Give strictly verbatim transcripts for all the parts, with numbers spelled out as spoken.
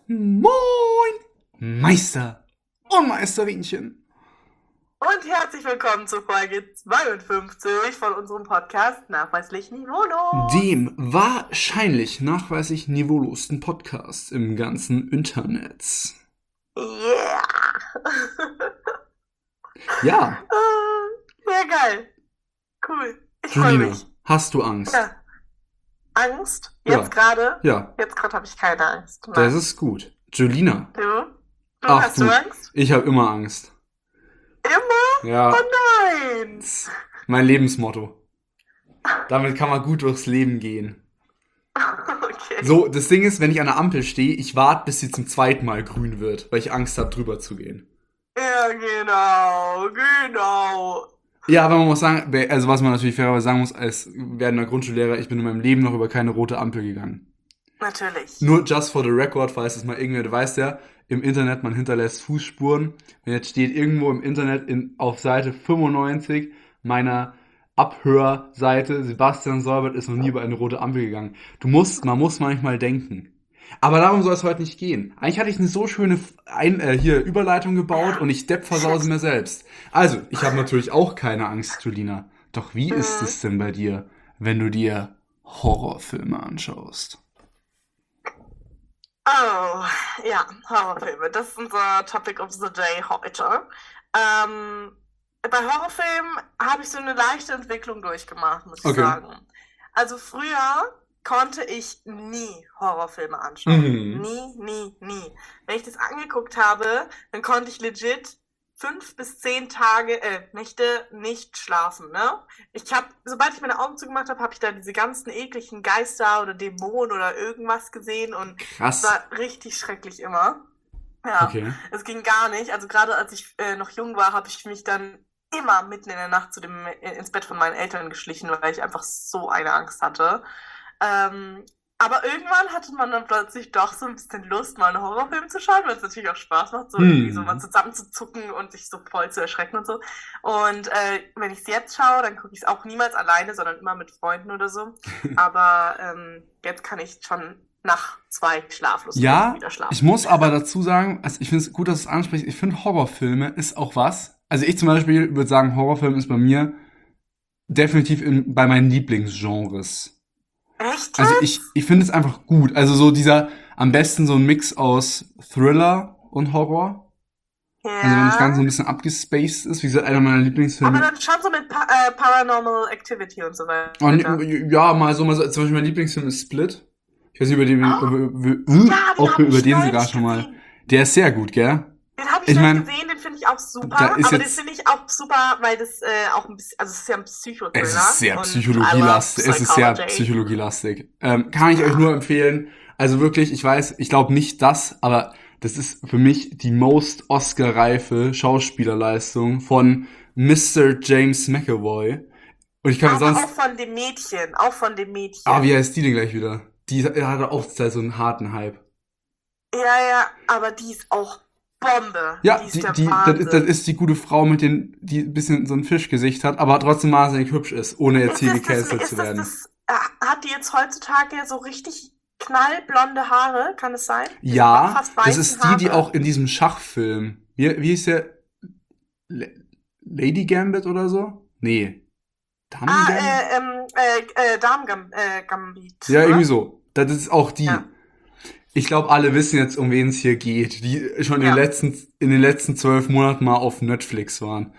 Moin, Meister und Meisterinchen. Und herzlich willkommen zu Folge zweiundfünfzig von unserem Podcast Nachweislich Niveaulos. Dem wahrscheinlich nachweislich niveaulosten Podcast im ganzen Internet. Yeah! Ja. Ja, geil. Cool. Ich freue Julina, mich. hast du Angst? Ja. Angst? Ja. Jetzt gerade? Ja, Jetzt gerade habe ich keine Angst. Nein. das ist gut. Julina, Du? Du Ach, hast du. du Angst? ich habe immer Angst. Immer? Ja, Oh nein! das ist mein Lebensmotto. Damit kann man gut durchs Leben gehen. Okay. So, das Ding ist, wenn ich an der Ampel stehe, ich warte, bis sie zum zweiten Mal grün wird, weil ich Angst habe, drüber zu gehen. Ja, genau. Genau. Ja, aber man muss sagen, also was man natürlich fairerweise sagen muss, als werdender Grundschullehrer, ich bin in meinem Leben noch über keine rote Ampel gegangen. Natürlich. Nur just for the record, falls es mal irgendwer, du weißt ja, im Internet, man hinterlässt Fußspuren. Wenn jetzt steht irgendwo im Internet in, auf Seite fünfundneunzig meiner Abhörseite, Sebastian Solbert ist noch nie über eine rote Ampel gegangen. Du musst, man muss manchmal denken. Aber darum soll es heute nicht gehen. Eigentlich hatte ich eine so schöne Ein äh, hier Überleitung gebaut und ich depp versause mir selbst. Also, ich habe natürlich auch keine Angst, Julina. Doch wie ist es denn bei dir, wenn du dir Horrorfilme anschaust? Oh, ja, Horrorfilme. Das ist unser Topic of the Day heute. Ähm, bei Horrorfilmen habe ich so eine leichte Entwicklung durchgemacht, muss ich Okay. sagen. Also früher konnte ich nie Horrorfilme anschauen. Mhm. Nie, nie, nie. Wenn ich das angeguckt habe, dann konnte ich legit fünf bis zehn Tage, äh, Nächte nicht schlafen, ne? Ich habe, sobald ich meine Augen zugemacht habe, habe ich da diese ganzen ekligen Geister oder Dämonen oder irgendwas gesehen und es Krass. war richtig schrecklich immer. Ja, Okay. es ging gar nicht. Also gerade als ich äh, noch jung war, habe ich mich dann immer mitten in der Nacht zu dem, äh, ins Bett von meinen Eltern geschlichen, weil ich einfach so eine Angst hatte. Ähm, aber irgendwann hatte man dann plötzlich doch so ein bisschen Lust, mal einen Horrorfilm zu schauen, weil es natürlich auch Spaß macht, so Hm. irgendwie so mal zusammenzuzucken und sich so voll zu erschrecken und so. Und äh, wenn ich es jetzt schaue, dann gucke ich es auch niemals alleine, sondern immer mit Freunden oder so. Aber ähm, jetzt kann ich schon nach zwei schlaflosen Ja, Nächten wieder schlafen. ich muss aber dazu sagen, also ich finde es gut, dass du es ansprichst, ich finde Horrorfilme ist auch was. Also ich zum Beispiel würde sagen, Horrorfilm ist bei mir definitiv in, bei meinen Lieblingsgenres. Echt? Also ich, ich finde es einfach gut. Also so dieser, am besten so ein Mix aus Thriller und Horror. Ja. Also wenn das Ganze so ein bisschen abgespaced ist, wie gesagt, einer meiner Aber Lieblingsfilme. dann schon so mit pa äh, Paranormal Activity und so weiter. Und, ja, mal so, mal so, zum Beispiel mein Lieblingsfilm ist Split. Ich weiß nicht, über den, Oh. über, über, Ja, den ob hab wir über ich den neulich sogar schon mal. gesehen. Der ist sehr gut, gell? Den habe ich, Ich ich mein, gesehen, den finde ich auch super. da ist Aber jetzt- den finde ich auch super, weil das äh, auch ein bisschen, also es ist ja ein Psychothriller. Es ist sehr und psychologielastig. I love Es ist sehr Psychology. psychologielastig. Ähm, kann ich euch nur empfehlen. Also wirklich, ich weiß, ich glaube nicht das, aber das ist für mich die most Oscar-reife Schauspielerleistung von Mister James McAvoy. Und ich kann mir Aber sonst. auch von dem Mädchen, auch von dem Mädchen. Ah, wie heißt die denn gleich wieder? Die hatte auch so einen harten Hype. Ja, ja, aber die ist auch Bombe. Ja, die ist die, der die, das, Wahnsinn. ist, das ist die gute Frau mit den, die ein bisschen so ein Fischgesicht hat, aber trotzdem wahnsinnig hübsch ist, ohne jetzt Ist hier das das, gecancelt ist zu das werden. das, äh, hat die jetzt heutzutage so richtig knallblonde Haare? Kann es sein? Diese Ja, fast das weißen ist die, die Haare. auch in diesem Schachfilm, wie, wie hieß der? La- Lady Gambit oder so? Nee. Damen Ah, Gambit? äh, ähm, äh, äh, Damen äh, Gambit. Ja, oder? irgendwie so. Das ist auch die. Ja. Ich glaube, alle wissen jetzt, um wen es hier geht, die schon in, Ja. den letzten, in den letzten zwölf Monaten mal auf Netflix waren.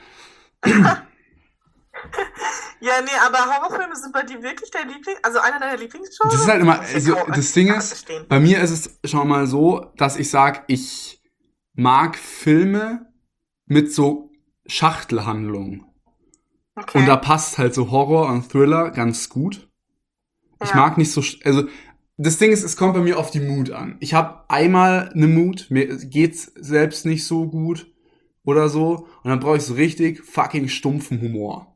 Ja, nee, aber Horrorfilme sind bei dir wirklich dein Liebling, also einer deiner Lieblingsgenres? Das ist halt immer, Muss ich also auch das Ding anders ist, verstehen. bei mir ist es schon mal so, dass ich sag, ich mag Filme mit so Schachtelhandlungen. Okay. Und da passt halt so Horror und Thriller ganz gut. Ich Ja. mag nicht so, sch- also das Ding ist, es kommt bei mir auf die Mood an. Ich habe einmal eine Mood, mir geht's selbst nicht so gut oder so, und dann brauche ich so richtig fucking stumpfen Humor.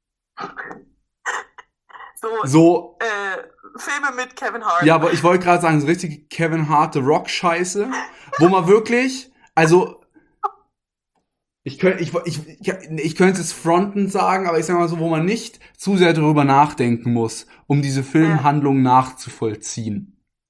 So, So, äh, Filme mit Kevin Hart. ja, aber ich wollte gerade sagen, so richtig Kevin Hart The Rock Scheiße, wo man wirklich, also ich könnte ich, ich, ich, ich könnte es frontend sagen, aber ich sag mal so, wo man nicht zu sehr darüber nachdenken muss, um diese Filmhandlung nachzuvollziehen.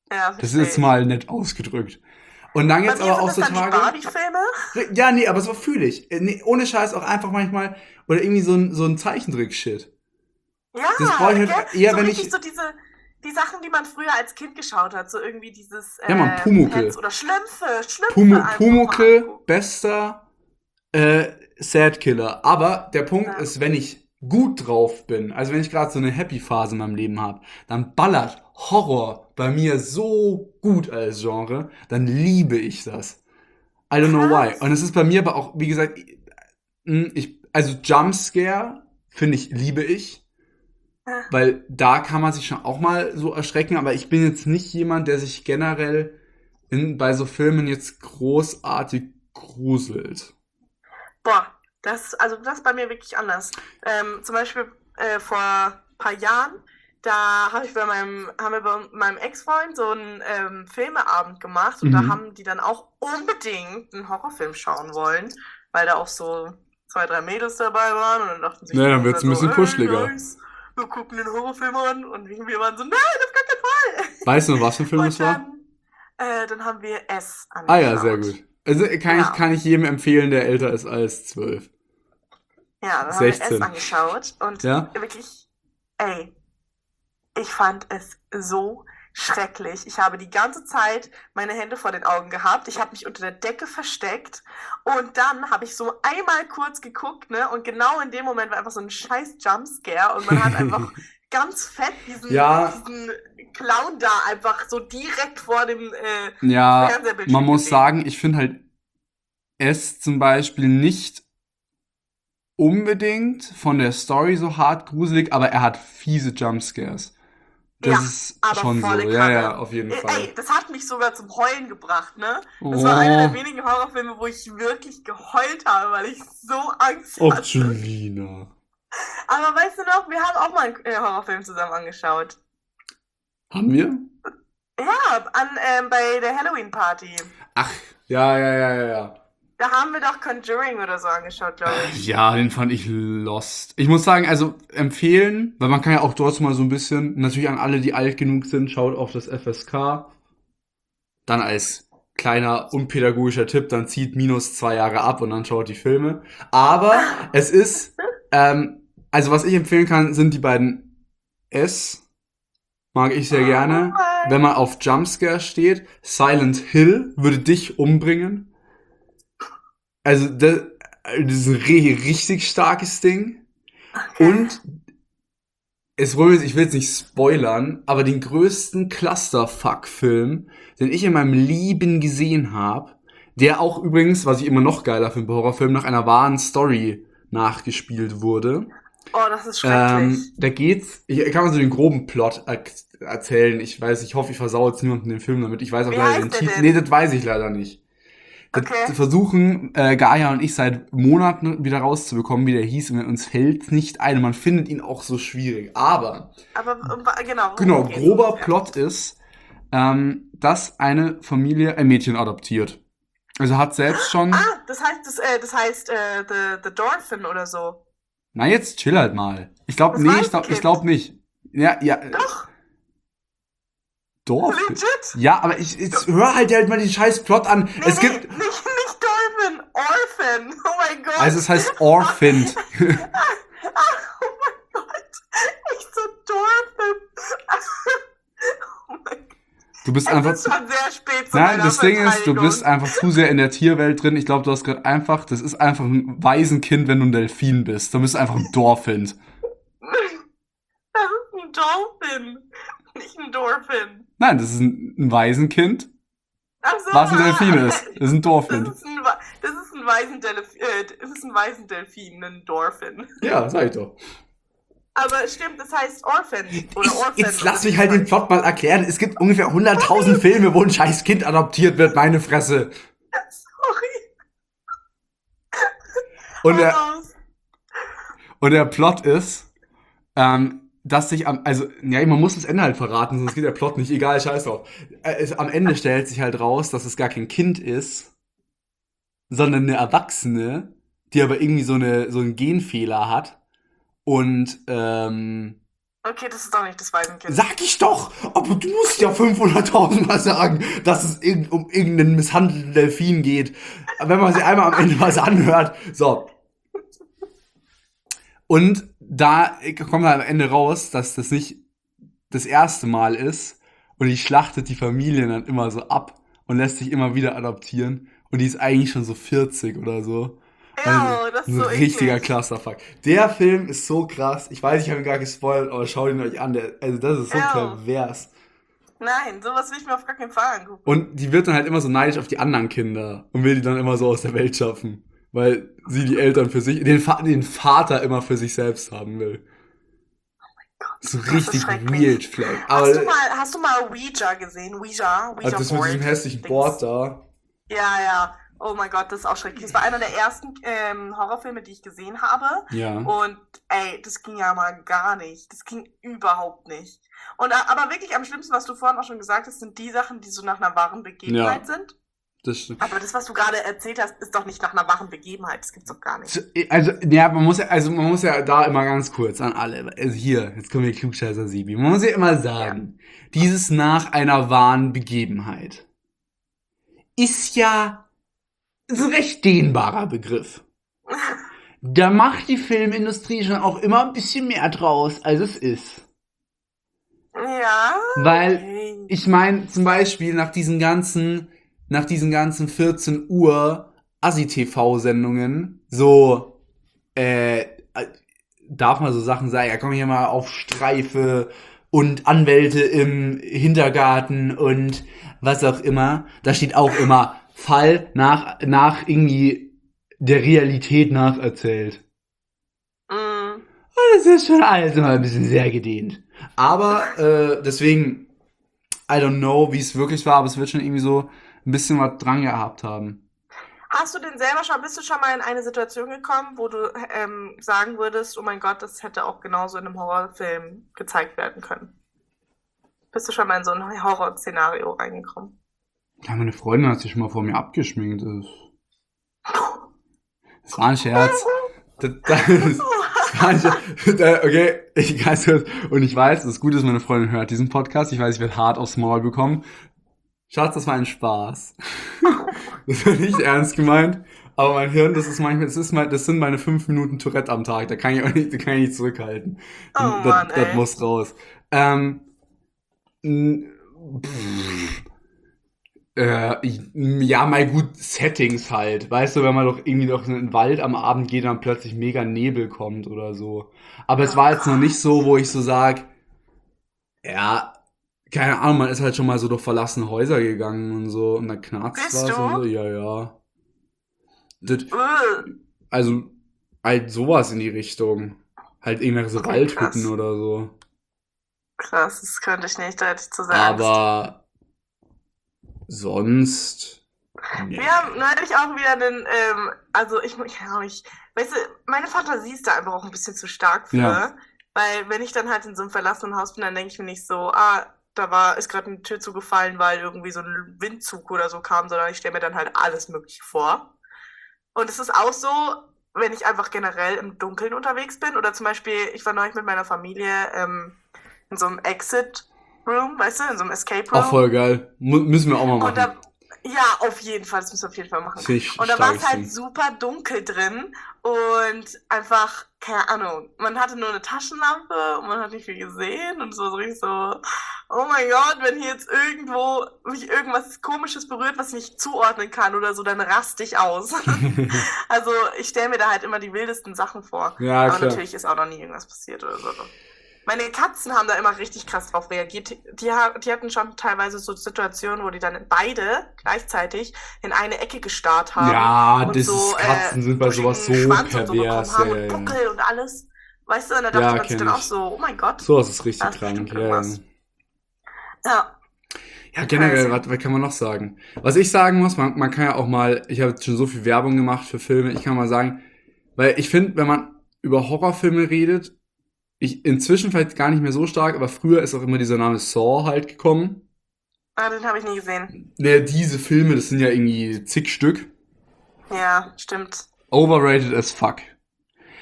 Ja, Das ist verstehe jetzt ich. mal nett ausgedrückt. Und dann Bei jetzt mir aber sind auch das so dann die Tage. Barbie-Filme. Ja, nee, aber so fühle ich. Äh, Nee, ohne Scheiß auch einfach manchmal. Oder irgendwie so ein, so ein Zeichentrick-Shit. Das brauche Ja, ich gell? halt eher, So wenn richtig so ich. diese, die Sachen, die man früher als Kind geschaut hat. So irgendwie dieses Ja, man, äh, Pets Pumuckl. oder Schlümpfe. Schlümpfe Pumu, einfach mal Pumuckl, angucken. bester äh, Sad-Killer. Aber der Punkt Ja. ist, wenn ich gut drauf bin, also wenn ich gerade so eine Happy-Phase in meinem Leben habe, dann ballert Horror bei mir so gut als Genre, dann liebe ich das. I don't know why. Und Krass. es ist bei mir aber auch, wie gesagt, ich, also Jumpscare, finde ich, liebe ich. Ja. Weil da kann man sich schon auch mal so erschrecken, aber ich bin jetzt nicht jemand, der sich generell in, bei so Filmen jetzt großartig gruselt. Boah, das, also das ist bei mir wirklich anders. Ähm, zum Beispiel äh, vor ein paar Jahren, da habe ich bei meinem, haben wir bei meinem Ex-Freund so einen ähm, Filmeabend gemacht und da Mhm. haben die dann auch unbedingt einen Horrorfilm schauen wollen, weil da auch so zwei, drei Mädels dabei waren und dann dachten sich Ne, die dann Jungs wird's halt ein so, bisschen ey, kuscheliger. nice, wir gucken den Horrorfilm an und wir waren so, nein, auf gar keinen Weißt du noch, was für ein Fall. Film das Und war? dann, äh, dann haben wir S Ah ja, sehr angeschaut. gut. Also kann ich, Ja. kann ich jedem empfehlen, der älter ist als zwölf. Ja, dann haben wir es sechzehn. angeschaut und Ja? wirklich, ey, ich fand es so schrecklich. Ich habe die ganze Zeit meine Hände vor den Augen gehabt. Ich habe mich unter der Decke versteckt und dann habe ich so einmal kurz geguckt, ne? Und genau in dem Moment war einfach so ein scheiß Jumpscare und man hat einfach ganz fett diesen, Ja, diesen Clown da einfach so direkt vor dem äh, ja, man Fernsehbildschirm muss gesehen. sagen, ich finde halt es zum Beispiel nicht unbedingt von der Story so hart gruselig, aber er hat fiese Jumpscares. Das Ja, ist aber schon volle so, ja, ja, Kanne. auf jeden Fall. Ey, das hat mich sogar zum Heulen gebracht, ne? Das war einer der Oh, wenigen Horrorfilme, wo ich wirklich geheult habe, weil ich so Angst oh, hatte. Julina. Aber weißt du noch, wir haben auch mal einen äh, Horrorfilm zusammen angeschaut. Haben wir? Ja, an, ähm, bei der Halloween-Party. Ach, ja, ja, ja, ja, ja. Da haben wir doch Conjuring oder so angeschaut, glaube ich. Ja, den fand ich lost. Ich muss sagen, also empfehlen, weil man kann ja auch dort mal so ein bisschen, natürlich an alle, die alt genug sind, schaut auf das F S K. Dann als kleiner unpädagogischer Tipp, dann zieht minus zwei Jahre ab und dann schaut die Filme. Aber es ist, ähm, also was ich empfehlen kann, sind die beiden S, mag ich sehr Oh gerne. Wenn mein. man auf Jumpscare steht, Silent Hill würde dich umbringen. Also das, das ist ein richtig starkes Ding. Okay. Und es wollen wir, ich will jetzt nicht spoilern, aber den größten Clusterfuck-Film, den ich in meinem Leben gesehen habe, der auch übrigens, was ich immer noch geiler finde bei Horrorfilmen, nach einer wahren Story nachgespielt wurde. Oh, das ist Ähm, schrecklich. da geht's, ich kann mal so den groben Plot er erzählen. Ich weiß, ich hoffe, ich versau jetzt niemanden den Film damit. Ich weiß auch Wie leider den heißt der Titel. Nee, denn? das weiß ich leider nicht. Das Okay. versuchen äh, Gaia und ich seit Monaten wieder rauszubekommen, wie der hieß, und uns fällt nicht ein. Und man findet ihn auch so schwierig. Aber, Aber um, genau, worum genau, geht's grober ungefähr? Plot ist, ähm, dass eine Familie ein Mädchen adoptiert. Also hat selbst schon. Ah, das heißt, das, äh, das heißt äh, The, The Dolphin oder so. Na, jetzt chill halt mal. Ich glaube, Das nee, ich glaube ich Waisenkind. glaub nicht. Ja, ja, äh, Doch, Dorf. legit. Ja, aber ich, jetzt hör halt halt mal den scheiß Plot an. Nee, Es nee, gibt. nicht, nicht Dolphin, Orphan. Oh mein Also Gott. es heißt Orphaned. Oh mein Gott. Ich so Dolphin. Oh mein Gott. Du bist Es einfach. ist schon sehr spät zu Nein, meiner das Ding ist, du bist Verteidigung. einfach zu sehr in der Tierwelt drin. Ich glaube, du hast gerade einfach, das ist einfach ein Waisenkind, wenn du ein Delfin bist. Du bist einfach ein Dorfwind. Das ist ein Dolphin, nicht ein Dolphin. Nein, das ist ein, ein Waisenkind, Ach so, was ein Delfin ah, ist. Das ist ein das Dorfwind. ist ein, Wa- das ist ein Waisendelfin, äh, das ist ein Waisendelfin, ein Dolphin. Ja, sag ich doch. Aber stimmt, das heißt Orphan oder Ich, Orphan. jetzt oder lass wie mich das halt den heißt. Plot mal erklären. Es gibt ungefähr hunderttausend Filme, wo ein scheiß Kind adoptiert wird, meine Fresse. Sorry, Und hau der, raus. und der Plot ist, ähm, dass sich am, also, ja, man muss das Ende halt verraten, sonst geht der Plot nicht, egal, scheiß drauf. Äh, es, am Ende stellt sich halt raus, dass es gar kein Kind ist, sondern eine Erwachsene, die aber irgendwie so, eine, so einen Genfehler hat und ähm, Okay, das ist doch nicht das Waisenkind. Sag ich doch! Aber du musst ja fünfhunderttausend Mal sagen, dass es irg- um irgendeinen misshandelten Delfin geht. Wenn man sich einmal am Ende was anhört. So. Und da kommt halt am Ende raus, dass das nicht das erste Mal ist. Und die schlachtet die Familie dann immer so ab und lässt sich immer wieder adoptieren. Und die ist eigentlich schon so vierzig oder so. Ja, das ist Ein so richtiger eklig. Clusterfuck. Der Film ist so krass. Ich weiß, ich habe ihn gar gespoilert, aber schaut ihn euch an. Der, also das ist so Ja. pervers. Nein, sowas will ich mir auf gar keinen Fall angucken. Und die wird dann halt immer so neidisch auf die anderen Kinder und will die dann immer so aus der Welt schaffen. Weil sie die Eltern für sich, den, Fa- den Vater immer für sich selbst haben will. So Das ist richtig schrecklich. weird Flag. Aber Hast du mal, hast du mal Ouija gesehen? Ouija? Ouija also das mit diesem hässlichen Dings. Board da. Ja, ja. Oh mein Gott, das ist auch schrecklich. Das war einer der ersten ähm, Horrorfilme, die ich gesehen habe. Ja. Und ey, das ging ja mal gar nicht. Das ging überhaupt nicht. Und a- aber wirklich am schlimmsten, was du vorhin auch schon gesagt hast, sind die Sachen, die so nach einer wahren Begebenheit sind. Das stimmt. Aber das, was du gerade erzählt hast, ist doch nicht nach einer wahren Begebenheit. Das gibt's doch gar nicht. Also, ja, man muss ja, also man muss ja da immer ganz kurz an alle. Also hier, jetzt kommen wir Klugscheißer Sibi. Man muss ja immer sagen, dieses nach einer wahren Begebenheit ist ja ein recht dehnbarer Begriff. Da macht die Filmindustrie schon auch immer ein bisschen mehr draus, als es ist. Ja. Weil, Okay. ich meine, zum Beispiel nach diesen ganzen, nach diesen ganzen vierzehn Uhr Assi-T V-Sendungen, so, äh, darf man so Sachen sagen, ja, komm hier mal auf Streife und Anwälte im Hintergarten und was auch immer. Da steht auch immer Fall nach, nach irgendwie der Realität nacherzählt. Mm. Das ist schon alles immer ein bisschen sehr gedehnt. Aber äh, deswegen, I don't know, wie es wirklich war, aber es wird schon irgendwie so ein bisschen was dran gehabt haben. Hast du denn selber schon, bist du schon mal in eine Situation gekommen, wo du ähm, sagen würdest, oh mein Gott, das hätte auch genauso in einem Horrorfilm gezeigt werden können? Bist du schon mal in so ein Horrorszenario reingekommen? Ja, meine Freundin hat sich schon mal vor mir abgeschminkt. Das, das war ein Scherz. Das, das, das war ein Scherz. Okay, ich weiß das. Und ich weiß, das Gute ist, meine Freundin hört diesen Podcast. Ich weiß, ich werde hart aufs Maul bekommen. Schatz, das war ein Spaß. Das war nicht ernst gemeint. Aber mein Hirn, das ist manchmal, das ist mal, das sind meine fünf Minuten Tourette am Tag. Da kann ich auch nicht, da kann ich nicht zurückhalten. Oh das, Mann, das ey. muss raus. Ähm, n- pff, äh, ich- ja, mal gut Settings halt. Weißt du, wenn man doch irgendwie doch in den Wald am Abend geht und dann plötzlich mega Nebel kommt oder so. Aber es Oh war jetzt noch Gott. nicht so, wo ich so sag, ja, keine Ahnung, man ist halt schon mal so durch verlassene Häuser gegangen und so und dann knarzt Bist was du? und so. Ja, ja. Das, Äh. also halt sowas in die Richtung. Halt irgendwelche so Okay, Waldhütten krass. oder so. Krass, das könnte ich nicht, da hätte ich zu sehr Angst. Aber sonst. Nee. Wir haben neulich auch wieder einen, ähm, also ich, ich, ja, ich, weißt du, meine Fantasie ist da einfach auch ein bisschen zu stark für, Ja. weil wenn ich dann halt in so einem verlassenen Haus bin, dann denke ich mir nicht so, ah, da war, ist gerade eine Tür zugefallen, weil irgendwie so ein Windzug oder so kam, sondern ich stelle mir dann halt alles Mögliche vor. Und es ist auch so, wenn ich einfach generell im Dunkeln unterwegs bin, oder zum Beispiel, ich war neulich mit meiner Familie ähm, in so einem Exit Room, weißt du, in so einem Escape Room. Auch voll geil. Mu müssen wir auch mal Und machen. da, ja, auf jeden Fall, das müssen wir auf jeden Fall machen. Finde ich Und da war es starkes halt Ding. super dunkel drin und einfach, keine Ahnung, man hatte nur eine Taschenlampe und man hat nicht viel gesehen und es war so richtig so, oh mein Gott, wenn hier jetzt irgendwo mich irgendwas Komisches berührt, was ich nicht zuordnen kann oder so, dann raste ich aus. Also ich stelle mir da halt immer die wildesten Sachen vor. Ja, Aber klar. natürlich ist auch noch nie irgendwas passiert oder so. Meine Katzen haben da immer richtig krass drauf reagiert. Die, die, ha- die hatten schon teilweise so Situationen, wo die dann beide gleichzeitig in eine Ecke gestarrt haben. Ja, und das so, ist, Katzen äh, sind bei sowas so buschigen Schwanz und so bekommen pervers. haben Ja, und ja, ja. Buckel und alles. Weißt du, und da dachte Ja, man sich kenn dann auch ich. so, oh mein Gott. Sowas ist richtig Da ist krank. bestimmt Ja, ja. irgendwas. Ja, Ja, generell, crazy. was, was kann man noch sagen? Was ich sagen muss, man, man kann ja auch mal, ich habe jetzt schon so viel Werbung gemacht für Filme, ich kann mal sagen, weil ich finde, wenn man über Horrorfilme redet, ich inzwischen vielleicht gar nicht mehr so stark, aber früher ist auch immer dieser Name Saw halt gekommen. Ah, den habe ich nie gesehen. Ne, diese Filme, das sind ja irgendwie zig Stück. Ja, stimmt. Overrated as fuck.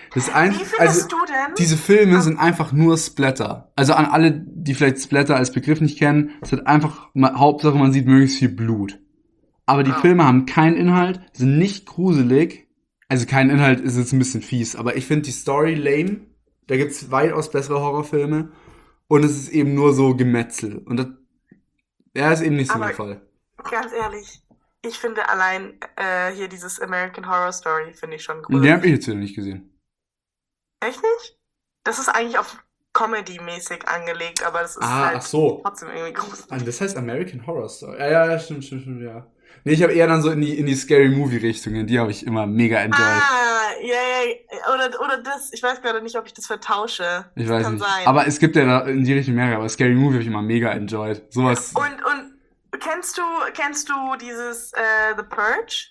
Das ein, Wie findest also, du denn? diese Filme sind einfach nur Splatter. Also an alle, die vielleicht Splatter als Begriff nicht kennen, es wird einfach, ma- Hauptsache man sieht möglichst viel Blut. Aber die Oh. Filme haben keinen Inhalt, sind nicht gruselig. Also kein Inhalt ist jetzt ein bisschen fies, aber ich finde die Story lame. Da gibt's weitaus bessere Horrorfilme. Und es ist eben nur so Gemetzel. Und das, ja, ist eben nicht so Aber mein Fall. ganz ehrlich, ich finde allein äh, hier dieses American Horror Story finde ich schon Den habe gruselig. ich jetzt wieder nicht gesehen. Echt nicht? Das ist eigentlich auf Comedy-mäßig angelegt, aber das ist Ah, halt ach so. trotzdem irgendwie Ah, gruselig. das heißt American Horror Story. Ja, ja, ja, stimmt, stimmt, stimmt, ja. Nee, ich habe eher dann so in die, in die Scary Movie Richtungen, die habe ich immer mega enjoyed. Ah, ja, ja, oder, oder das, ich weiß gerade nicht, ob ich das vertausche. Ich Das weiß kann nicht. sein. Aber es gibt ja da in die Richtung mehrere, aber Scary Movie habe ich immer mega enjoyed. Sowas. Und, und kennst du, kennst du dieses äh, The Purge?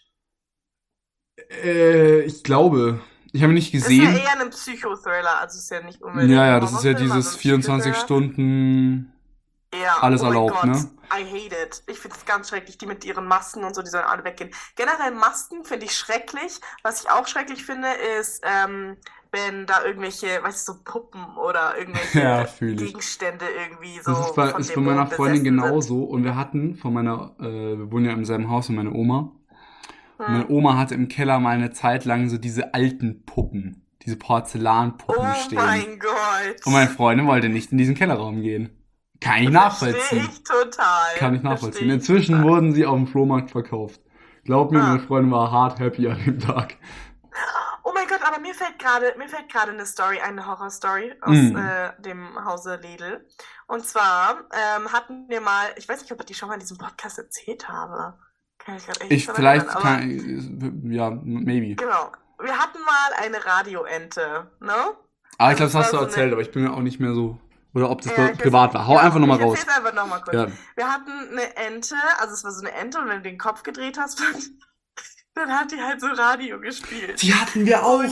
Äh, ich glaube. Ich habe ihn nicht Das ist ja gesehen. eher ein Psychothriller, also ist ja nicht unbedingt Ja, ein ja, das ist ja Horrorfilm, dieses also ein vierundzwanzig Psychothriller. Stunden Ja, alles oh mein erlaubt, Gott, ne? I hate it. Ich finde es ganz schrecklich, die mit ihren Masken und so, die sollen alle weggehen. Generell Masken finde ich schrecklich. Was ich auch schrecklich finde, ist, ähm, wenn da irgendwelche, weißt du, so Puppen oder irgendwelche Ja, fühl ich. Gegenstände irgendwie so Das ist bei, von ist bei meiner Dämonen Freundin besessen sind. genauso. Und wir hatten von meiner, äh, wir wohnen ja im selben Haus mit meiner Oma. Und meine Hm. Oma hatte im Keller mal eine Zeit lang so diese alten Puppen, diese Porzellanpuppen Oh stehen. mein Gott. Und meine Freundin wollte nicht in diesen Kellerraum gehen. Kann ich Verstehe nachvollziehen. ich total. Kann ich nachvollziehen. Verstehe ich Inzwischen total. wurden sie auf dem Flohmarkt verkauft. Glaub mir, Ah. meine Freundin war hart happy an dem Tag. Oh mein Gott, aber mir fällt gerade, mir fällt gerade eine Story, eine Horrorstory aus Mm. äh, dem Hause Ledel. Und zwar ähm, hatten wir mal, ich weiß nicht, ob ich die schon mal in diesem Podcast erzählt habe. Kann ich gerade echt Ich nicht dran vielleicht erinnern, kann, ja, maybe. Genau. Wir hatten mal eine Radioente, ne? Aber Also ich glaube, das es war hast du so erzählt, eine- aber ich bin mir auch nicht mehr so. Oder ob das Ja, pri- ich weiß privat nicht. war. Hau Ja, einfach nochmal ich raus. erzähl's einfach nochmal kurz. Ja. Wir hatten eine Ente, also es war so eine Ente und wenn du den Kopf gedreht hast, dann hat die halt so Radio gespielt. Die hatten wir auch.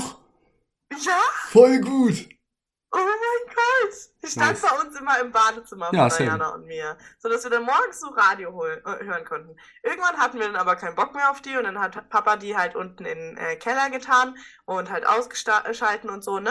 Ja, Voll gut. oh mein Gott. Die stand Nice. bei uns immer im Badezimmer Ja, von same. Diana und mir, sodass wir dann morgens so Radio holen, äh, hören konnten. Irgendwann hatten wir dann aber keinen Bock mehr auf die und dann hat Papa die halt unten in den äh, Keller getan und halt ausgeschalten und so, ne?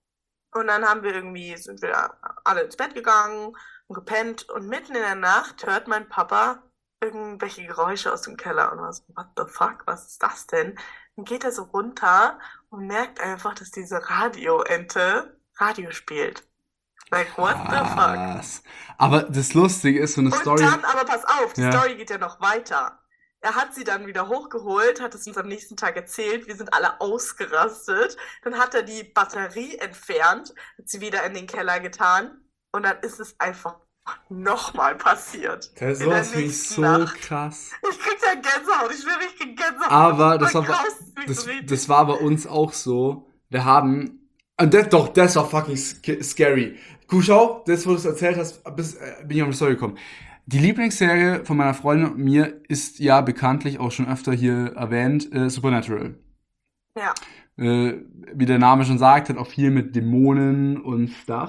Und dann haben wir irgendwie, sind wir alle ins Bett gegangen und gepennt und mitten in der Nacht hört mein Papa irgendwelche Geräusche aus dem Keller und war so, what the fuck, was ist das denn? Dann geht er so runter und merkt einfach, dass diese Radioente Radio spielt. Like, what the fuck? Krass. Aber das Lustige ist, so eine Und Story. dann, aber pass auf, die Ja. Story geht ja noch weiter. Er hat sie dann wieder hochgeholt, hat es uns am nächsten Tag erzählt, wir sind alle ausgerastet. Dann hat er die Batterie entfernt, hat sie wieder in den Keller getan und dann ist es einfach nochmal passiert. Das In der sowas finde ich nächsten so Nacht. krass. Ich krieg da Gänsehaut, ich schwöre, ich krieg Gänsehaut. Aber das war, Voll bei- krass, mich das, so richtig. das war bei uns auch so. Wir haben. Und das, doch, das war fucking sc- scary. Guck, schau, das, wo du es erzählt hast, bis, äh, bin ich auf die Story gekommen. Die Lieblingsserie von meiner Freundin und mir ist ja bekanntlich auch schon öfter hier erwähnt, äh, Supernatural. Ja. Äh, wie der Name schon sagt, hat auch viel mit Dämonen und Stuff.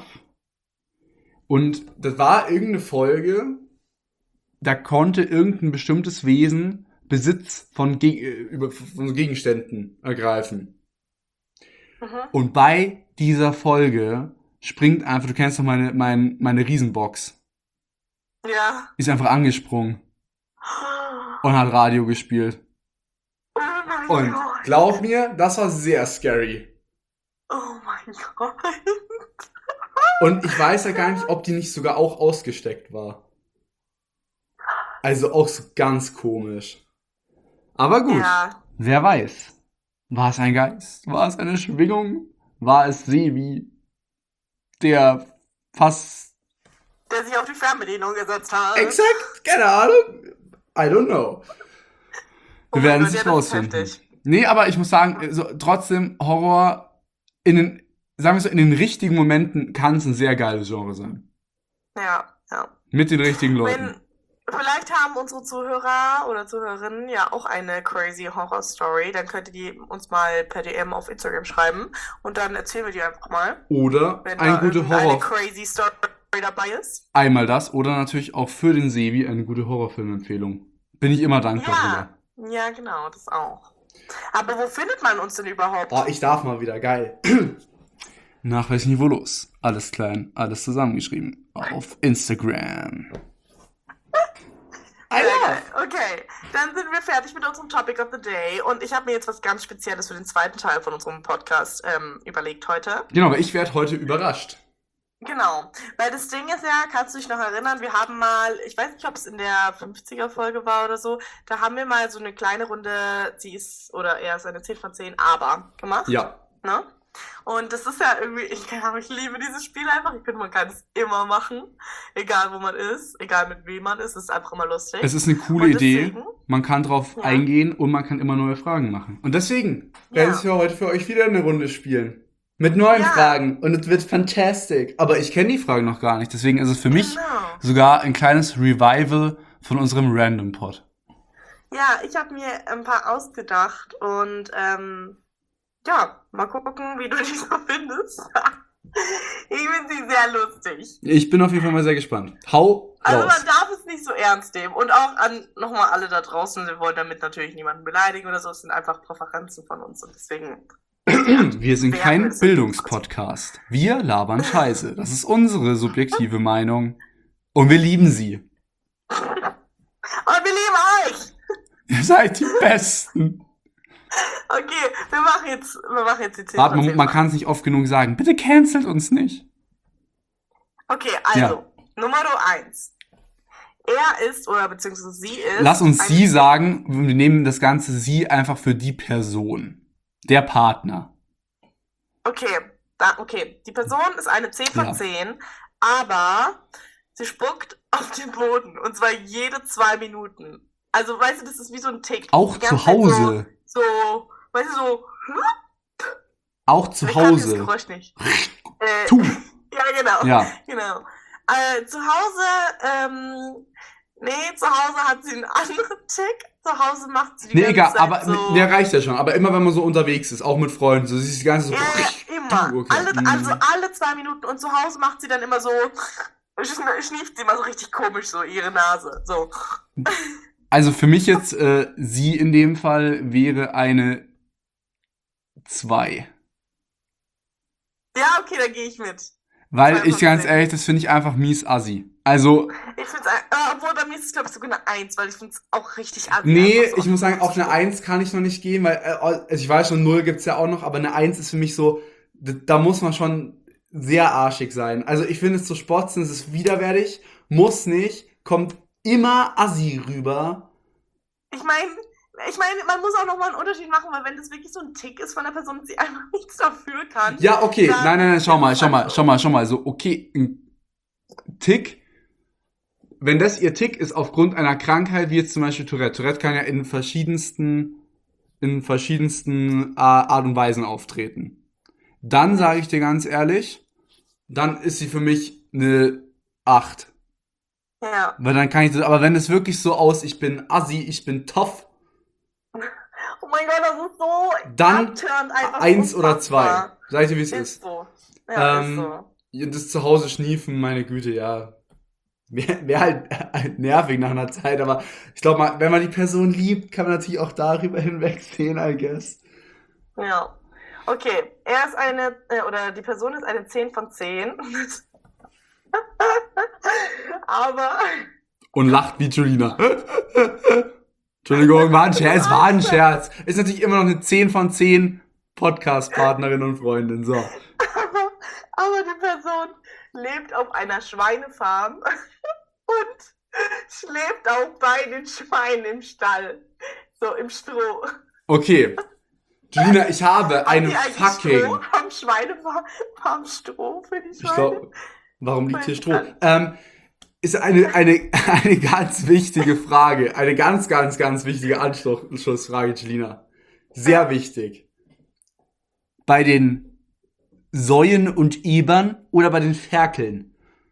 Und das war irgendeine Folge, da konnte irgendein bestimmtes Wesen Besitz von, Ge äh, über, von so Gegenständen ergreifen. Mhm. Und bei dieser Folge springt einfach, du kennst doch meine, mein, meine Riesenbox, Ja. ist einfach angesprungen und hat Radio gespielt. Oh mein Und Gott. glaub mir, das war sehr scary. Oh mein Gott. Und ich weiß ja gar nicht, ob die nicht sogar auch ausgesteckt war. Also auch so ganz komisch. Aber gut, Ja. wer weiß. War es ein Geist? War es eine Schwingung? War es Sebi, der fast... Der sich auf die Fernbedienung gesetzt hat. Exakt, keine Ahnung. I don't know. Oh Wir mein werden Gott, es ja, das ist rausfinden. heftig. Nee, aber ich muss sagen, so, trotzdem Horror in den, sagen wir so, in den richtigen Momenten kann es ein sehr geiles Genre sein. Ja, ja. Mit den richtigen Leuten. Wenn, vielleicht haben unsere Zuhörer oder Zuhörerinnen ja auch eine crazy Horror-Story, dann könnt ihr die uns mal per D M auf Instagram schreiben und dann erzählen wir die einfach mal, Oder wenn ein da gute irgendeine Horror... crazy Story dabei ist. Einmal das oder natürlich auch für den Sebi eine gute Horrorfilmempfehlung. Bin ich immer dankbar drüber. Ja, ja, genau, das auch. Aber wo findet man uns denn überhaupt? Oh, ich darf mal wieder, geil. Nachweisniveau los. Alles klein, alles zusammengeschrieben. Auf Instagram. I love. Okay, dann sind wir fertig mit unserem Topic of the Day und ich habe mir jetzt was ganz Spezielles für den zweiten Teil von unserem Podcast ähm, überlegt heute. Genau, aber ich werde heute überrascht. Genau, weil das Ding ist ja, kannst du dich noch erinnern, wir haben mal, ich weiß nicht, ob es in der fünfziger-Folge war oder so, da haben wir mal so eine kleine Runde, sie ist, oder eher so eine zehn von zehn, aber gemacht. Ja. Ne? Und das ist ja irgendwie, ich, kann, ich liebe dieses Spiel einfach, ich finde, man kann es immer machen, egal wo man ist, egal mit wem man ist, es ist einfach immer lustig. Es ist eine coole Und Idee, deswegen, man kann drauf Ja. eingehen und man kann immer neue Fragen machen. Und deswegen werde Ja. ich heute für euch wieder eine Runde spielen. Mit neuen Ja. Fragen und es wird fantastic. Aber ich kenne die Fragen noch gar nicht, deswegen ist es für mich Genau. sogar ein kleines Revival von unserem Random Pod. Ja, ich habe mir ein paar ausgedacht und ähm, ja, mal gucken, wie du die so findest. Ich finde sie sehr lustig. Ich bin auf jeden Fall mal sehr gespannt. Hau Also raus. man darf es nicht so ernst nehmen. Und auch an nochmal alle da draußen, wir wollen damit natürlich niemanden beleidigen oder so, es sind einfach Präferenzen von uns und deswegen. Wir sind Wer kein will es? Bildungspodcast. Wir labern Scheiße. Das ist unsere subjektive Meinung. Und wir lieben sie. Und wir lieben euch! Ihr seid die Besten. Okay, wir machen jetzt, wir machen jetzt die zehn Warte, von man, zehn man Fragen. kann es nicht oft genug sagen. Bitte cancelt uns nicht. Okay, also, Ja. Nummer eins. Er ist, oder beziehungsweise sie ist. Lass uns eine- sie sagen. Wir nehmen das ganze sie einfach für die Person. Der Partner. Okay, da, okay. Die Person ist eine zehn von Ja. zehn, aber sie spuckt auf den Boden. Und zwar jede zwei Minuten. Also, weißt du, das ist wie so ein Tick. Auch Die ganze zu Zeit Hause. So, so, weißt du, so. Auch zu Ich kann dieses Hause. Geräusch nicht. Äh, Tu. ja, genau. Ja. Genau. Äh, zu Hause, ähm, nee, zu Hause hat sie einen anderen Tick. Zu Hause macht sie die Nee, ganze egal, Zeit aber so. der reicht ja schon. Aber immer wenn man so unterwegs ist, auch mit Freunden, so sie ist die ganze so. Ja, ja, immer. Du, okay. Alle, Mhm. also alle zwei Minuten. Und zu Hause macht sie dann immer so, schn- schnieft sie immer so richtig komisch, so ihre Nase. So. Also für mich jetzt, äh, sie in dem Fall wäre eine zwei. Ja, okay, da gehe ich mit. Weil Zwei ich von ganz zehn. ehrlich, das finde ich einfach mies assi. Also, Ich finde es, äh, obwohl bei mir ist es, glaube ich, sogar eine Eins, weil ich finde es auch richtig assi. nee, einfach so. ich muss sagen, auf eine eins kann ich noch nicht gehen, weil, äh, also ich weiß schon, null gibt's ja auch noch, aber eine eins ist für mich so, d- da muss man schon sehr arschig sein. Also ich finde es zu spotzen, es ist widerwärtig, muss nicht, kommt immer assi rüber. Ich meine, ich meine, man muss auch nochmal einen Unterschied machen, weil wenn das wirklich so ein Tick ist von der Person, dass sie einfach nichts dafür kann. Ja, okay, dann nein, nein, nein, schau ist mal, es schau mal, halt so. schau mal, schau mal, so, okay, ein Tick, wenn das ihr Tick ist aufgrund einer Krankheit, wie jetzt zum Beispiel Tourette. Tourette kann ja in verschiedensten, in verschiedensten äh, Art und Weisen auftreten. Dann sage ich dir ganz ehrlich, dann ist sie für mich eine acht. Ja. Weil dann kann ich das, aber wenn es wirklich so aus, ich bin assi, ich bin tough, Oh mein Gott, das ist so Dann abtörend einfach. eins oder zwei. unfassbar. Sag ich dir, wie es Ist ist. so. Ja, Ähm, ist so. Ja, das Zuhause schniefen, meine Güte, ja. Wäre wär halt nervig nach einer Zeit, aber ich glaube mal, wenn man die Person liebt, kann man natürlich auch darüber hinwegsehen, I guess. Ja. Okay, er ist eine, äh, oder die Person ist eine zehn von zehn. Aber, Und lacht wie Julina. Entschuldigung, war ein Scherz, war ein Scherz. Ist natürlich immer noch eine zehn von zehn Podcast-Partnerin und Freundin, so. aber, aber die Person lebt auf einer Schweinefarm und schläft auch bei den Schweinen im Stall. So im Stroh. Okay. Julina, ich habe Haben eine die eigentlich fucking... Stroh? Haben Schweinefarm Stroh für die Ich Schweine? glaube, warum liegt hier Weiß Stroh? gar nicht. Ähm, ist eine, eine, eine ganz wichtige Frage. Eine ganz, ganz, ganz wichtige Anschlussfrage, Julina. Sehr wichtig. Bei den Säuen und Ebern oder bei den Ferkeln?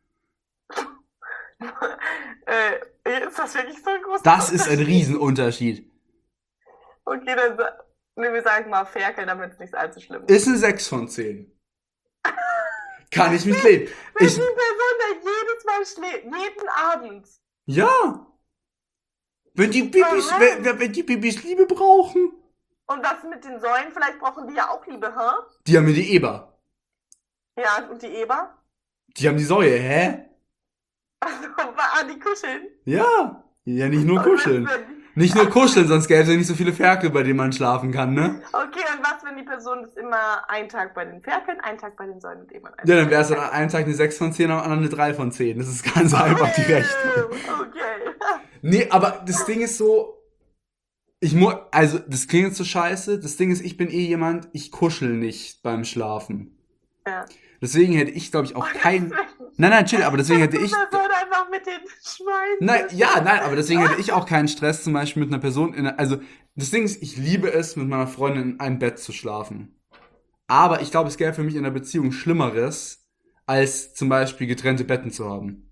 äh, ist das wirklich so ein großer Das ist ein Unterschied? Riesenunterschied. Okay, dann sa- nee, wir sagen mal Ferkel, damit es nicht allzu schlimm ist. Ist eine sechs von zehn. Kann ich mit leben. Wenn Ich, die Person da jedes Mal schläft, jeden Abend. ja. Wenn die Bibis, Warum? wenn, wenn die Bibis Liebe brauchen. Und was mit den Säulen? Vielleicht brauchen die ja auch Liebe, hä? Die haben mir die Eber. Ja, und die Eber? Die haben die Säue, hä? Also, ah, die kuscheln. Ja. Ja, nicht nur Und kuscheln. wenn- Nicht nur kuscheln, sonst gäbe es ja nicht so viele Ferkel, bei denen man schlafen kann, ne? Okay, und was, wenn die Person das immer einen Tag bei den Ferkeln, einen Tag bei den Säulen und eben einen Ja, dann Tag wäre es bei dann den an einem Tag eine sechs von zehn, am anderen eine drei von zehn. Das ist ganz einfach die Rechnung. Okay. Nee, aber das Ding ist so, ich muss, also das klingt jetzt so scheiße, das Ding ist, ich bin eh jemand, ich kuschel nicht beim Schlafen. Ja. Deswegen hätte ich, glaube ich, auch Oh, kein... deswegen- Nein, nein, chill, aber deswegen hätte ich... Das wird einfach mit den Schweinen. Nein, ja, nein, aber deswegen hätte ich auch keinen Stress zum Beispiel mit einer Person, in, also das Ding ist, ich liebe es, mit meiner Freundin in einem Bett zu schlafen. Aber ich glaube, es gäbe für mich in einer Beziehung Schlimmeres, als zum Beispiel getrennte Betten zu haben.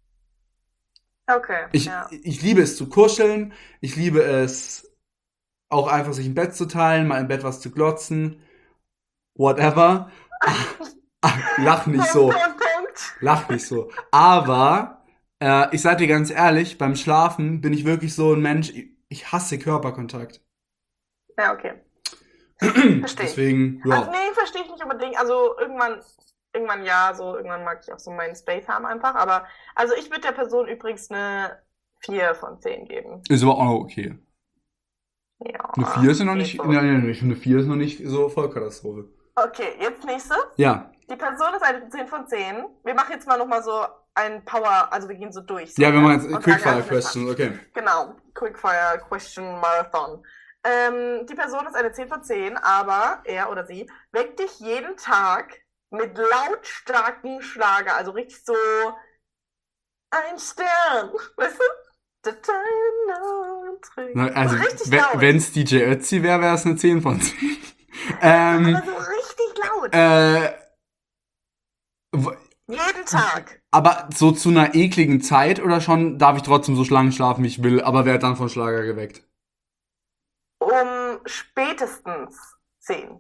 Okay, Ich, ja. ich liebe es zu kuscheln, ich liebe es auch einfach sich ein Bett zu teilen, mal im Bett was zu glotzen, whatever. Ach, lach nicht so, Punkt, Punkt, Punkt. lach nicht so. Aber äh, ich sag dir ganz ehrlich, beim Schlafen bin ich wirklich so ein Mensch, ich, ich hasse Körperkontakt. Ja, okay. Verstehe ich. Deswegen, Also, ja. nee, verstehe ich nicht unbedingt. Also, irgendwann, irgendwann ja, so, irgendwann mag ich auch so meinen Space haben einfach. Aber, also, ich würde der Person übrigens eine vier von zehn geben. Ist aber auch okay. Ja. Eine vier ist ja noch geht nicht, so. nein, nein, nein, ich finde, eine vier ist noch nicht so Vollkatastrophe. Okay, jetzt nächstes. Ja, Die Person ist eine zehn von zehn. Wir machen jetzt mal nochmal so ein Power, also wir gehen so durch. So, ja, wir ne? machen jetzt Und Quickfire sagen einfach eine Questions, okay. Genau, Quickfire Question Marathon. Ähm, die Person ist eine zehn von zehn, aber er oder sie weckt dich jeden Tag mit lautstarken Schlager, also richtig so ein Stern, weißt du? The time now three. Na, also, so richtig we- laut. wenn's D J Ötzi wäre, wäre es eine zehn von zehn. ähm, Aber so richtig laut. äh, w- jeden Tag. aber so zu einer ekligen Zeit oder schon darf ich trotzdem so lange schlafen, wie ich will, aber wer dann von Schlager geweckt? Um spätestens zehn.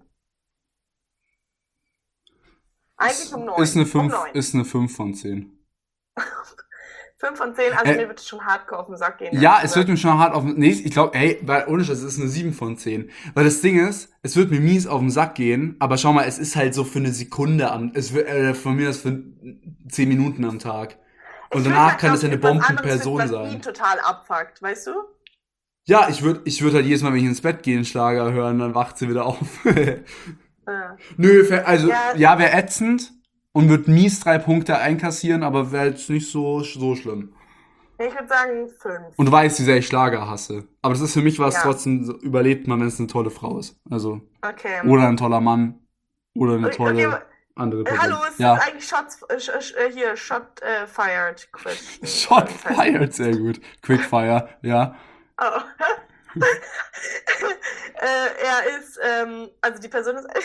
Eigentlich um neun. Ist eine Um fünf, neun. ist eine fünf von zehn. fünf von zehn, also Äh, mir wird es schon hardcore auf den Sack gehen. Ja, ehrlich es wird gesagt. mir schon hart auf den... Nee, ich glaube, ey, weil ohne Scheiß, es ist eine sieben von zehn. Weil das Ding ist, es wird mir mies auf den Sack gehen, aber schau mal, es ist halt so für eine Sekunde am... Es wird, äh, von mir das für zehn Minuten am Tag. Und Ich würd danach halt, kann glaub es ja ich, eine etwas anderes Bombenperson finden, was ihn sein. total abfuckt, weißt du? Ja, ich würde ich würd halt jedes Mal, wenn ich ins Bett gehe, einen Schlager hören, dann wacht sie wieder auf. Ja. Nö, ver- also, Ja. ja, wäre ätzend und wird mies drei Punkte einkassieren, aber wäre jetzt nicht so, so schlimm. Ich würde sagen fünf. Und du weißt, wie sehr ich Schlager hasse. Aber das ist für mich was, Ja. trotzdem so- überlebt man, wenn es eine tolle Frau ist. Also, Okay. oder ein toller Mann. Oder eine Okay, tolle okay, andere Äh, Person. hallo, es ja. ist eigentlich Shots, äh, sch, sch, äh, hier, Shot äh, Fired Question. Shot fired, sehr gut. Quickfire, ja. Oh. äh, er ist, ähm, also die Person ist,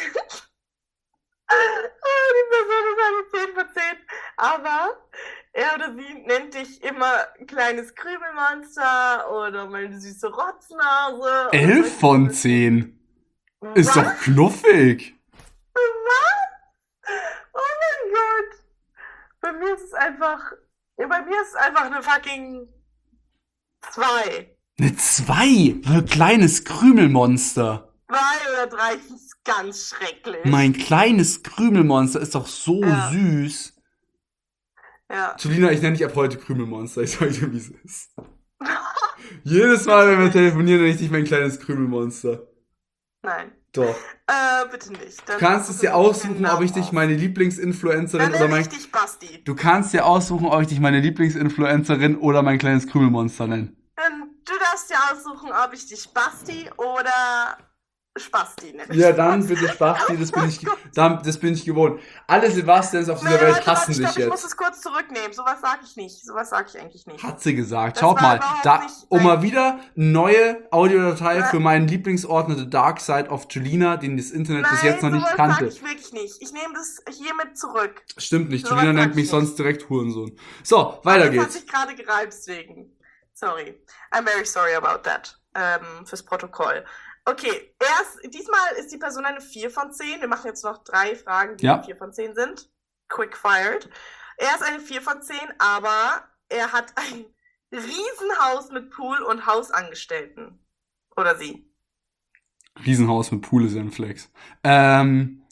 Ah, die Person ist eine zehn von zehn, aber er oder sie nennt dich immer kleines Krümelmonster oder meine süße Rotznase. oder elf solche von Dinge. zehn. Ist Was? doch knuffig. Was? Oh mein Gott. Bei mir ist es einfach, ja, bei mir ist es einfach eine fucking zwei. Eine zwei. Ein kleines Krümelmonster. Zwei oder drei ist ganz schrecklich. Mein kleines Krümelmonster ist doch so Ja. süß. Ja. Julina, ich nenne dich ab heute Krümelmonster. Ich sag dir, wie es ist. Jedes Mal, wenn wir telefonieren, nenne ich dich mein kleines Krümelmonster. Nein. Doch. Äh, bitte nicht. Du kannst es dir aussuchen, ob ich dich meine Dann Lieblingsinfluencerin oder nenne mein... ich dich Basti. Du kannst dir aussuchen, ob ich dich meine Lieblingsinfluencerin oder mein kleines Krümelmonster nenne. Ähm, Du darfst dir aussuchen, ob ich dich Basti oder Spasti nenne. Ja, dann bitte Spasti, das bin ich, dann, das bin ich gewohnt. Alle Sebastians auf dieser Nein, Welt warte, hassen warte, dich stopp, ich muss jetzt. es kurz zurücknehmen. Sowas sage ich nicht. Sowas sage ich eigentlich nicht. Hat sie gesagt. Das Schaut war mal, überhaupt da, nicht- um nein. mal wieder eine neue Audiodatei Nein. für meinen Lieblingsordner The Dark Side of Julina, den das Internet bis Nein, jetzt noch nicht sowas sage kannte. ich wirklich nicht. Ich nehme das hiermit zurück. Stimmt nicht, Sowas Julina sag nennt ich mich nicht. sonst direkt Hurensohn. So, weiter Das hat geht's. sich gerade gereibt, deswegen. Sorry. I'm very sorry about that. Ähm, fürs Protokoll. Okay, erst, diesmal ist die Person eine vier von zehn. Wir machen jetzt noch drei Fragen, die Ja. vier von zehn sind. Quick fired. Er ist eine vier von zehn, aber er hat ein Riesenhaus mit Pool und Hausangestellten. Oder sie. Riesenhaus mit Pool ist ja ein Flex. Ähm.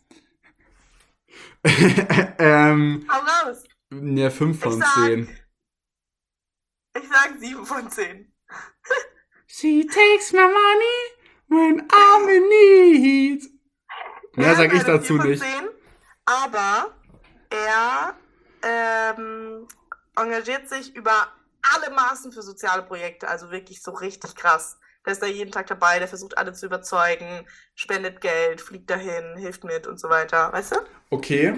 ähm. Hau raus. Ja, fünf Ich von sag, zehn. ich sag sieben von zehn. She takes my money when I'm in need. Mehr Er sag ich ist eine dazu vier von nicht. zehn, aber er ähm, engagiert sich über alle Maßen für soziale Projekte, also wirklich so richtig krass. Der ist da jeden Tag dabei, der versucht alle zu überzeugen, spendet Geld, fliegt dahin, hilft mit und so weiter, weißt du? Okay.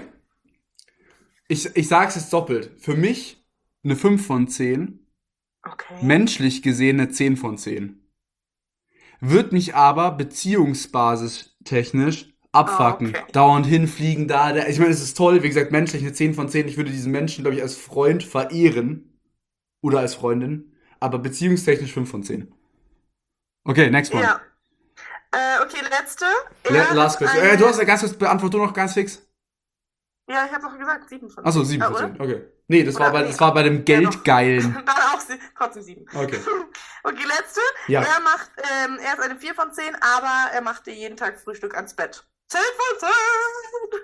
Ich, ich sag's jetzt doppelt. Für mich eine fünf von zehn. Okay. Menschlich gesehen eine zehn von zehn. Wird mich aber beziehungsbasis technisch abfucken. Ah, okay. Dauernd hinfliegen da, da. Ich meine, es ist toll. Wie gesagt, menschlich eine zehn von zehn. Ich würde diesen Menschen, glaube ich, als Freund verehren. Oder als Freundin. Aber beziehungstechnisch fünf von zehn. Okay, next one. Ja. Äh, okay, letzte. Le Er last hat question. eine- Äh, du hast ja ganz kurz, beantwortet du noch ganz fix. Ja, ich habe noch gesagt, sieben von zehn. Achso, sieben Ah, von oder? zehn. Okay. Nee, das Oder- war bei, nee. das war bei dem Ja, doch. Geldgeilen. Dann auch sie- trotzdem sieben. Okay. Okay, letzte. Ja. Er macht, ähm, er ist eine vier von zehn, aber er macht dir jeden Tag Frühstück ans Bett. zehn von zehn!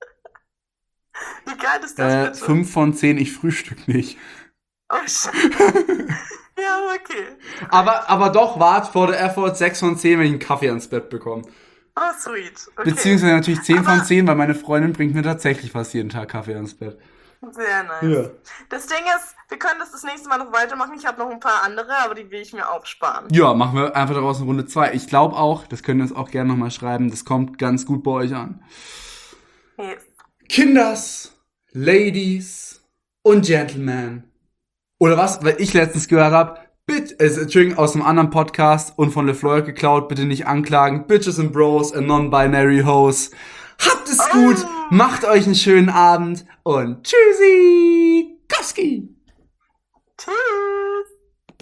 Wie geil ist das Äh, bitte? fünf von zehn, ich frühstück nicht. Oh, shit. Ja, okay. Aber, aber doch, wart for the effort, sechs von zehn, wenn ich einen Kaffee ans Bett bekomme. Oh, sweet. Okay. Beziehungsweise natürlich zehn von Aber- zehn, weil meine Freundin bringt mir tatsächlich fast jeden Tag Kaffee ans Bett. Sehr nice. Ja. Das Ding ist, wir können das das nächste Mal noch weitermachen. Ich habe noch ein paar andere, aber die will ich mir aufsparen. Ja, machen wir einfach daraus eine Runde zwei. Ich glaube auch, das könnt ihr uns auch gerne nochmal schreiben, das kommt ganz gut bei euch an. Yes. Kinders, Ladies und Gentlemen. Oder was? Weil ich letztens gehört habe, bitte, äh, Entschuldigung, aus einem anderen Podcast und von LeFleur geklaut, bitte nicht anklagen. Bitches and Bros and Non-Binary Hoes. Habt es Oh. gut, macht euch einen schönen Abend und tschüssi, Koski. Tschüss.